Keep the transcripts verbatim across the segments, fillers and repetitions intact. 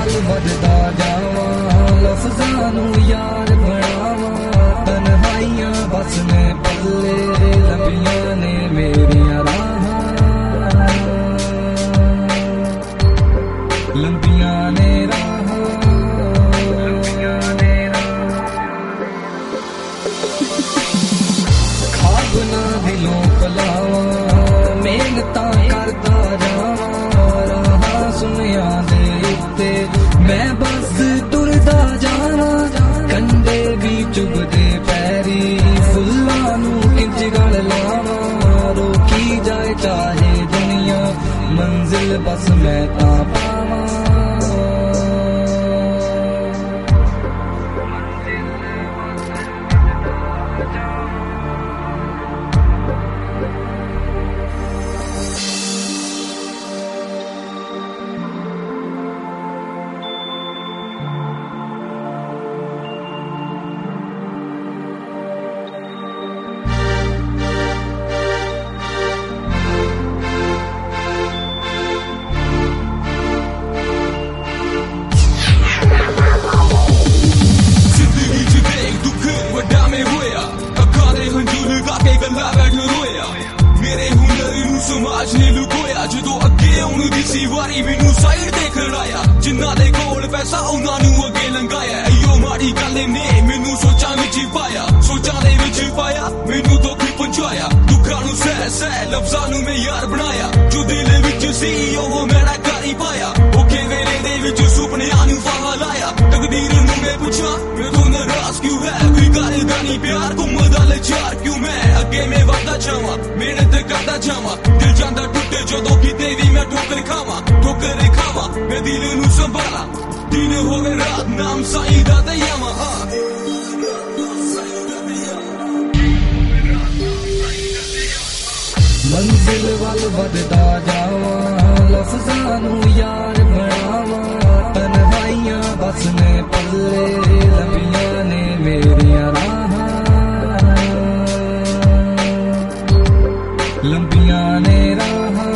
वल वधदा जावां लफ्ज़ां नूं यार बनावां तन्हाइयां बस ने पल्ले लंबियां ने मेरियां राहां लंबियां ने राहां खाब ना दिलों पलावां मेहनतां करदा जावां राहां सुनिया दे उत्ते मैं बस टुरदा जावां कंडे भी चुभदे पैरी फुल्लां नूं इंज गल लावां रोकी जाए चाहे दुनिया मंजिल बस मैं तां पावां मेरे हुनर नूं समाज ने लुकोया जो अगे आउण दी सी वारी मैनू साइड ते खड़ाया जिन्ना दे कोल पैसा उन्हां नूं अगे लंघाया इयो माड़ी गल ने मैनू सोचां विच पाया सोचां दे विच पाया मैनू दुख पहुंचाया दुखां नूं सह सह लफ्ज़ां नूं मैं यार बनाया जो दिल विच सी ओह मेरा कर ही पाया औखे वेले दे विच सुपनियां नूं फाहा लाया तकदीर नूं मैं पुछां मेरे नाराज क्यों है कोई करदा नहीं प्यार घुमदा लचार क्यों मैं अगे मैं वधदा जावां मेहनत करदा जावां दिल जांदा टुटे जदों किते भी मैं ठोकर खावां ठोकर खावां मैं दिल नूं संभालां दिन होवे रात नाम साईं दा दयावां मंजिल वल वधदा जावां लफ्ज़ां नूं यार बनावां तन्हाइयां बस ने पल्ले लंबियां ने मेरियां राहां लंबियां ने राहां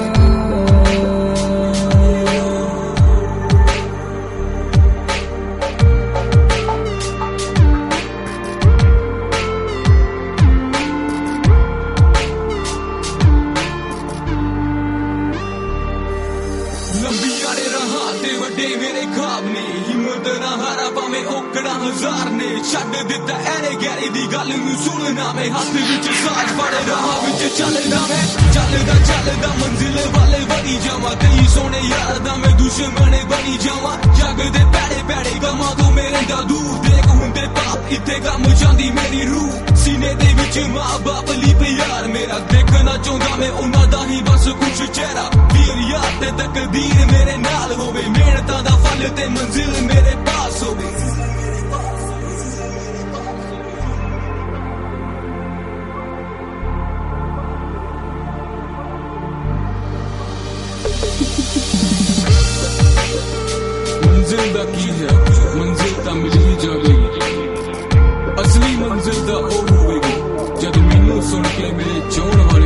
लंबियां ने राहां ते वड्डे मेरे ख्वाब ने हिम्मत ना हारा भावें औकड़ा हजार ने छड्ड दित्ता ऐरे गैरे दी गल नूं सुनना मैं हाथ विच साज फड़ राह विच चलदा मैं चलदा चलदा मंजिल वाले वधी जावां कई सोने यार दा मैं दुश्मन बनी जावां जग दे पैड़े पैड़े गमां तो मेरे दा दूर देख हुंदे पाप इत्थे गम जांदी मेरी रूह सीने दे विच मां बाप ली प्यार मेरा देखना चाहुंदा मैं उन्हां दा ही बस कुछ चेहरा वीर यार ते तकदीर मेरे नाल होवे मेहनतां दा फल ते मंजिल मेरे पास होवे मंजिल दा की है मंजिल ता मिल ही जावेगी असली मंजिल दा ओ होवेगी जद मैनू सुन के मेरे चोण